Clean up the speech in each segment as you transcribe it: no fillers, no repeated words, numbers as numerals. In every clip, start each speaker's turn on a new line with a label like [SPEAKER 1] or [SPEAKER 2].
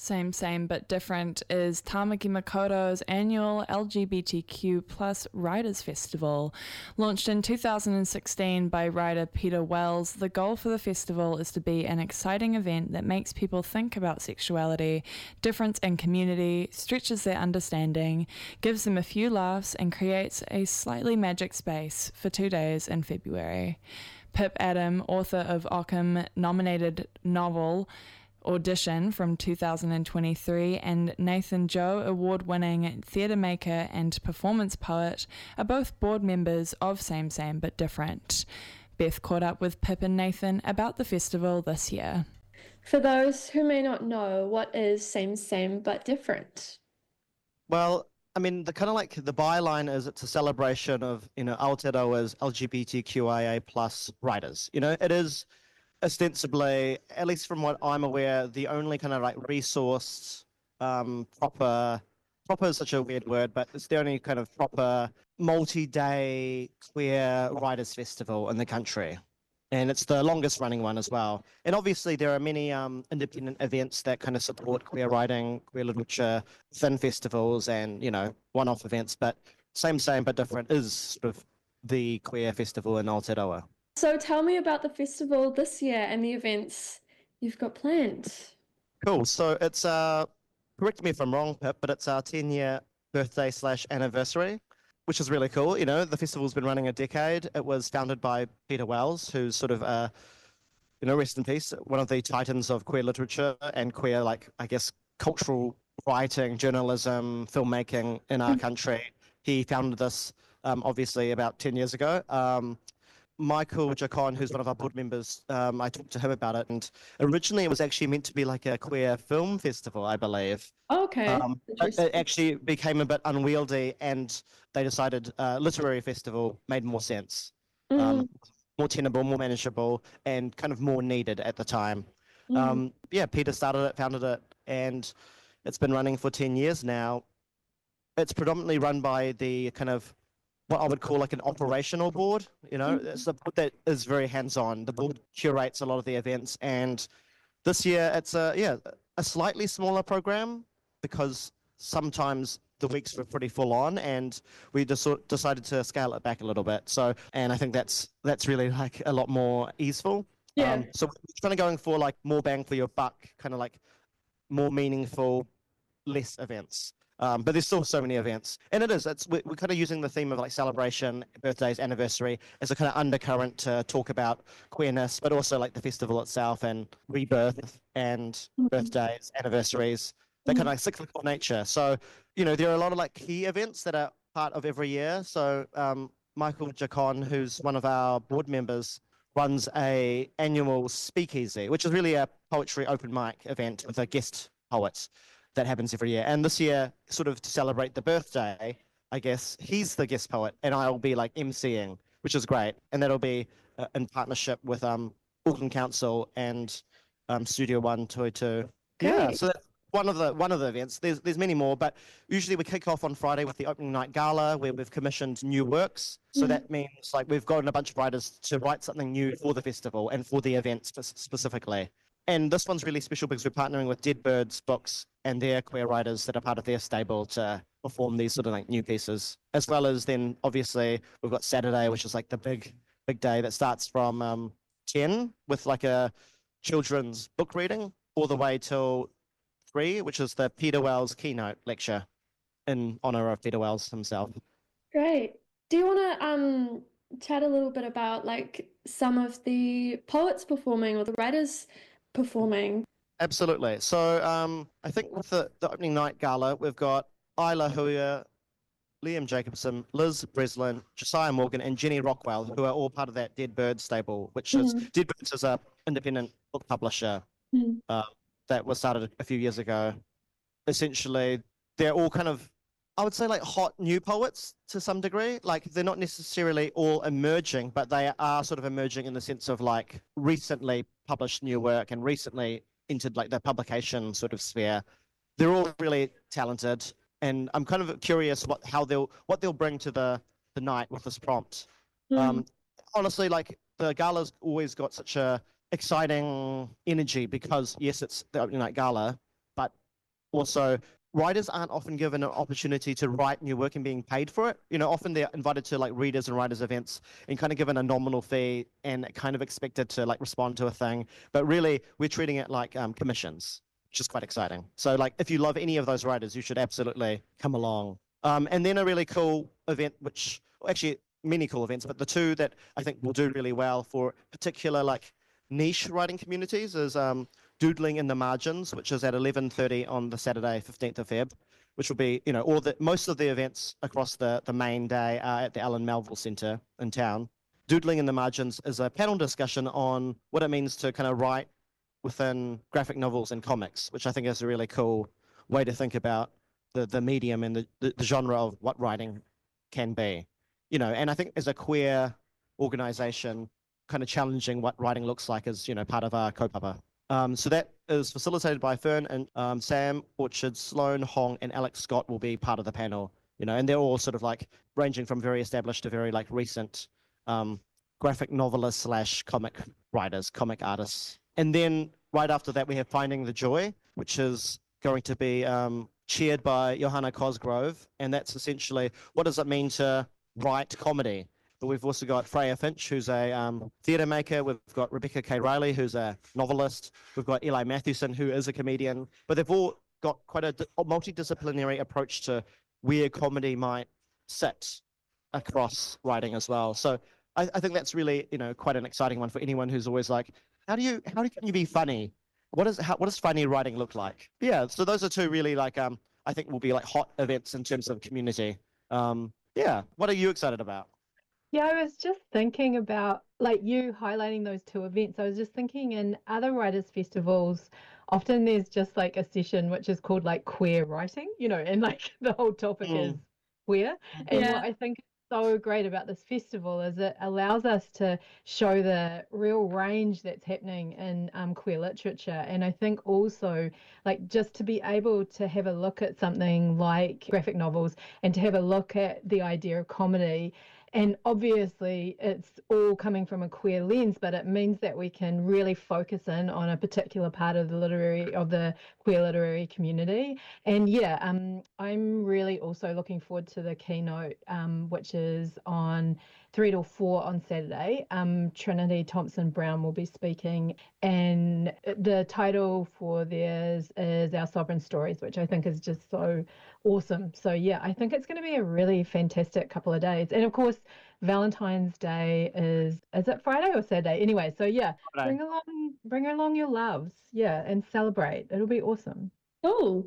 [SPEAKER 1] Same, same, but different is Tamaki Makoto's annual LGBTQ plus Writers Festival. Launched in 2016 by writer Peter Wells, the goal for the festival is to be an exciting event that makes people think about sexuality, difference in community, stretches their understanding, gives them a few laughs, and creates a slightly magic space for 2 days in February. Pip Adam, author of Ockham-nominated novel Audition from 2023, and Nathan Joe, award-winning theatre maker and performance poet, are both board members of Same Same But Different. Beth caught up with Pip and Nathan about the festival this year.
[SPEAKER 2] For those who may not know, what is Same Same But Different?
[SPEAKER 3] Well, I mean, the kind of like the byline is it's a celebration of, Aotearoa's LGBTQIA plus writers. It is ostensibly, at least from what I'm aware, the only kind of like resourced, proper is such a weird word, but it's the only kind of proper multi-day queer writers festival in the country. And it's the longest running one as well. And obviously there are many independent events that kind of support queer writing, queer literature within festivals and, one-off events. But Same Same But Different is sort of the queer festival in Aotearoa.
[SPEAKER 2] So tell me about the festival this year and the events you've got planned.
[SPEAKER 3] Cool. So it's, correct me if I'm wrong, Pip, but it's our 10-year birthday/anniversary, which is really cool. The festival's been running a decade. It was founded by Peter Wells, who's sort of, rest in peace, one of the titans of queer literature and queer, cultural writing, journalism, filmmaking in our country. He founded this, obviously, about 10 years ago. Michael Jacon, who's one of our board members, I talked to him about it, and originally it was actually meant to be like a queer film festival, I believe.
[SPEAKER 2] Okay.
[SPEAKER 3] It actually became a bit unwieldy, and they decided literary festival made more sense, more tenable, more manageable, and kind of more needed at the time. Peter started it, founded it, and it's been running for 10 years now. It's predominantly run by the kind of what I would call like an operational board. It's a board that is very hands-on. The board curates a lot of the events, and this year it's a slightly smaller program because sometimes the weeks were pretty full on, and we just decided to scale it back a little bit. So, and I think that's really like a lot more easeful.
[SPEAKER 2] Yeah.
[SPEAKER 3] So we're kind of going for like more bang for your buck, kind of like more meaningful, less events. But there's still so many events. And we're kind of using the theme of like celebration, birthdays, anniversary as a kind of undercurrent to talk about queerness, but also like the festival itself and rebirth and birthdays, anniversaries, that kind of like cyclical nature. So, there are a lot of like key events that are part of every year. So Michael Jacon, who's one of our board members, runs a annual speakeasy, which is really a poetry open mic event with a guest poet that happens every year. And this year, sort of to celebrate the birthday, I guess, he's the guest poet and I'll be like emceeing, which is great. And that'll be in partnership with Auckland Council and Studio One Toitu. Yeah, so that's one of the events. There's many more, but usually we kick off on Friday with the opening night gala where we've commissioned new works. So that means like we've gotten a bunch of writers to write something new for the festival and for the event specifically. And this one's really special because we're partnering with Dead Birds Books and their queer writers that are part of their stable to perform these sort of like new pieces. As well as then obviously we've got Saturday, which is like the big day that starts from 10 with like a children's book reading all the way till 3, which is the Peter Wells keynote lecture in honor of Peter Wells himself.
[SPEAKER 2] Great. Do you want to chat a little bit about like some of the poets performing or the writers performing?
[SPEAKER 3] Absolutely. So I think with the opening night gala, we've got Isla Huia, Liam Jacobson, Liz Breslin, Josiah Morgan, and Jenny Rockwell, who are all part of that Dead Bird stable, which is Dead Birds is a independent book publisher that was started a few years ago. Essentially, they're all kind of, I would say, like hot new poets to some degree. Like they're not necessarily all emerging, but they are sort of emerging in the sense of like recently published new work and recently entered like the publication sort of sphere. They're all really talented, and I'm kind of curious what they'll bring to the night with this prompt. Honestly, like the gala's always got such a exciting energy because yes, it's the opening night gala, but also writers aren't often given an opportunity to write new work and being paid for it. Often they're invited to like readers and writers events and kind of given a nominal fee and kind of expected to like respond to a thing. But really, we're treating it like commissions, which is quite exciting. So like, if you love any of those writers, you should absolutely come along. And then a really cool event, which actually many cool events, but the two that I think will do really well for particular like niche writing communities is Doodling in the Margins, which is at 11:30 on the Saturday, 15th of Feb, which will be, most of the events across the main day are at the Alan Melville Centre in town. Doodling in the Margins is a panel discussion on what it means to kind of write within graphic novels and comics, which I think is a really cool way to think about the medium and the genre of what writing can be. And I think as a queer organization, kind of challenging what writing looks like is, part of our kaupapa. So that is facilitated by Fern and Sam Orchard, Sloan Hong, and Alex Scott will be part of the panel, and they're all sort of like ranging from very established to very like recent graphic novelists / comic writers, comic artists. And then right after that, we have Finding the Joy, which is going to be chaired by Johanna Cosgrove. And that's essentially, what does it mean to write comedy? But we've also got Freya Finch, who's a theatre maker. We've got Rebecca K. Riley, who's a novelist. We've got Eli Mathewson, who is a comedian. But they've all got quite a multidisciplinary approach to where comedy might sit across writing as well. So I think that's really, quite an exciting one for anyone who's always like, how can you be funny? What does funny writing look like? Yeah, so those are two really like I think will be like hot events in terms of community. Yeah, what are you excited about?
[SPEAKER 4] Yeah, I was just thinking about like you highlighting those two events. I was just thinking in other writers' festivals, often there's just like a session which is called like queer writing, and like the whole topic is queer. And what I think is so great about this festival is it allows us to show the real range that's happening in queer literature. And I think also like just to be able to have a look at something like graphic novels and to have a look at the idea of comedy. And obviously it's all coming from a queer lens, but it means that we can really focus in on a particular part of the queer literary community. And I'm really also looking forward to the keynote, which is on 3 to 4 on Saturday. Trinity Thompson Brown will be speaking, and the title for theirs is Our Sovereign Stories, which I think is just so awesome. So yeah, I think it's going to be a really fantastic couple of days. And of course, Valentine's Day is it Friday or Saturday? Anyway, so yeah,
[SPEAKER 3] Friday.
[SPEAKER 4] bring along your loves, and celebrate. It'll be awesome.
[SPEAKER 2] Cool.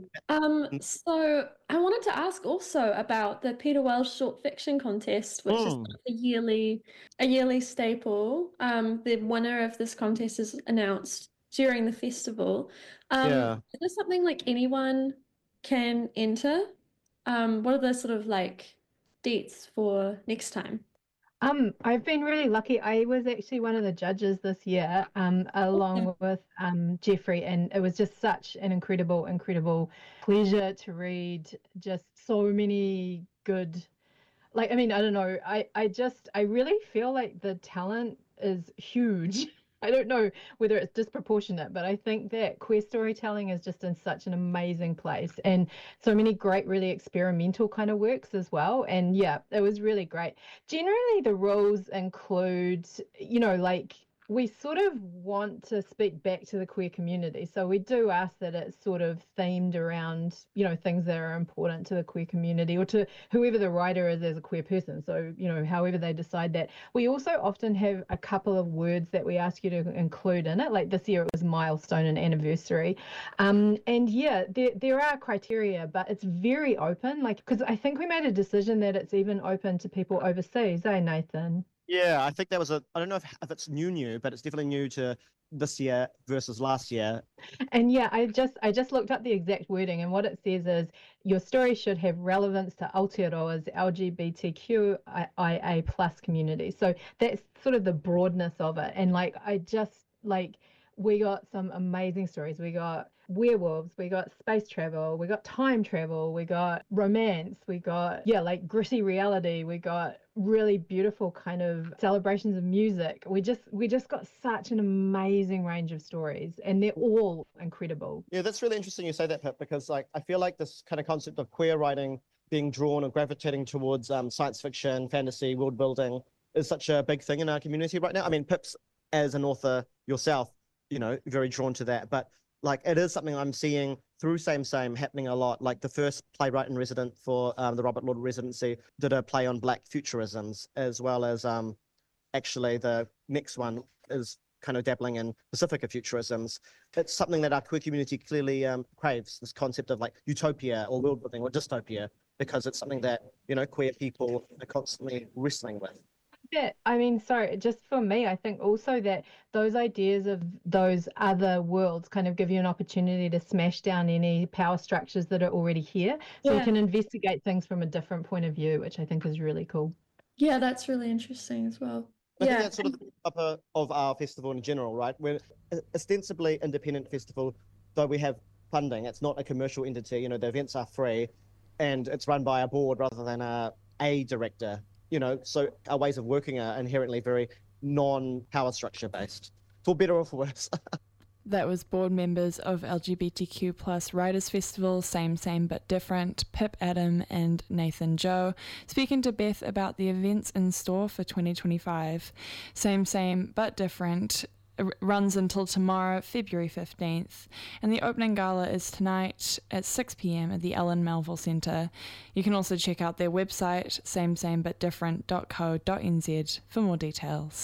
[SPEAKER 2] So I wanted to ask also about the Peter Wells Short Fiction Contest, which is a yearly staple. The winner of this contest is announced during the festival. Is there something like anyone can enter? What are the sort of like dates for next time?
[SPEAKER 4] I've been really lucky. I was actually one of the judges this year, along with Jeffrey, and it was just such an incredible pleasure to read just so many good, like, I mean, I don't know, I really feel like the talent is huge. I don't know whether it's disproportionate, but I think that queer storytelling is just in such an amazing place, and so many great, really experimental kind of works as well. And yeah, it was really great. Generally, the rules include, like we sort of want to speak back to the queer community. So we do ask that it's sort of themed around, things that are important to the queer community or to whoever the writer is as a queer person. So, however they decide that. We also often have a couple of words that we ask you to include in it. Like this year it was milestone and anniversary. And yeah, there are criteria, but it's very open. Like, because I think we made a decision that it's even open to people overseas, Nathan?
[SPEAKER 3] Yeah, I think that was I don't know if it's new, but it's definitely new to this year versus last year.
[SPEAKER 4] And yeah, I just looked up the exact wording, and what it says is your story should have relevance to Aotearoa's LGBTQIA plus community. So that's sort of the broadness of it. And like, we got some amazing stories. We got werewolves, we got space travel, we got time travel, we got romance, we got, yeah, like gritty reality, we got really beautiful kind of celebrations of music. We just got such an amazing range of stories, and they're all incredible.
[SPEAKER 3] Yeah, that's really interesting you say that, Pip, because like I feel like this kind of concept of queer writing being drawn or gravitating towards science fiction, fantasy, world building is such a big thing in our community right now. I mean, Pip's as an author yourself, very drawn to that, but like it is something I'm seeing through Same happening a lot. Like the first playwright in resident for the Robert Lord residency did a play on Black futurisms, as well as actually the next one is kind of dabbling in Pacifica futurisms. It's something that our queer community clearly craves, this concept of like utopia or world building or dystopia, because it's something that, queer people are constantly wrestling with.
[SPEAKER 4] Yeah, I mean, sorry, just for me, I think also that those ideas of those other worlds kind of give you an opportunity to smash down any power structures that are already here. So you can investigate things from a different point of view, which I think is really cool.
[SPEAKER 2] Yeah, that's really interesting as well.
[SPEAKER 3] I think that's sort of the upper of our festival in general, right? We're ostensibly independent festival, though we have funding. It's not a commercial entity. The events are free, and it's run by a board rather than a director. So our ways of working are inherently very non-power structure based, for better or for worse.
[SPEAKER 1] That was board members of LGBTQ plus Writers Festival, Same But Different, Pip Adam and Nathan Joe, speaking to Beth about the events in store for 2025. Same But Different runs until tomorrow, February 15th, and the opening gala is tonight at 6 p.m. at the Ellen Melville Centre. You can also check out their website, samebutdifferent.co.nz, for more details.